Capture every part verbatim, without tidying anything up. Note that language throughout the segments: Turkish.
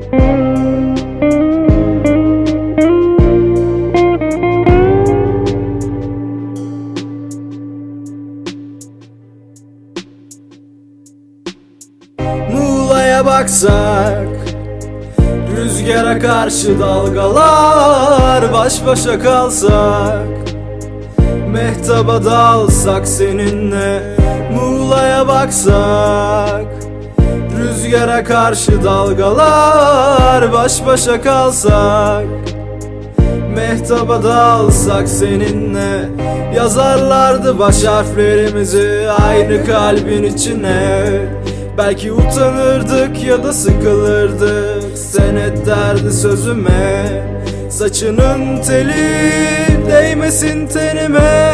Muğla'ya baksak, rüzgara karşı dalgalar, baş başa kalsak, mehtaba dalsak seninle. Muğla'ya baksak, rüzgara karşı dalgalar, baş başa kalsak, mehtaba dalsak seninle. Yazarlardı baş harflerimizi aynı kalbin içine. Belki utanırdık ya da sıkılırdık, sen et derdi sözüme. Saçının teli değmesin tenime.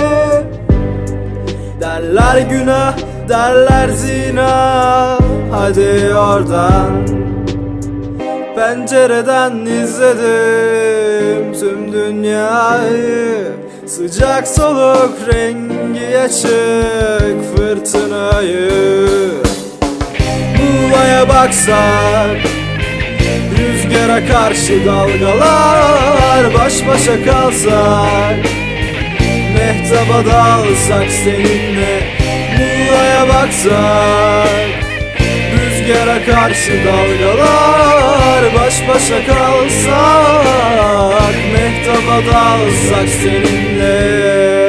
Derler günah, derler zina. Hadi oradan. Pencereden izledim tüm dünyayı. Sıcak soluk rengi açık fırtınayı. Muğla'ya baksak, rüzgara karşı dalgalar, baş başa kalsak, mehtaba dalsak seninle. Muğla'ya baksak, rüzgara karşı dalgalar, baş başa kalsak, mehtaba dalsak seninle.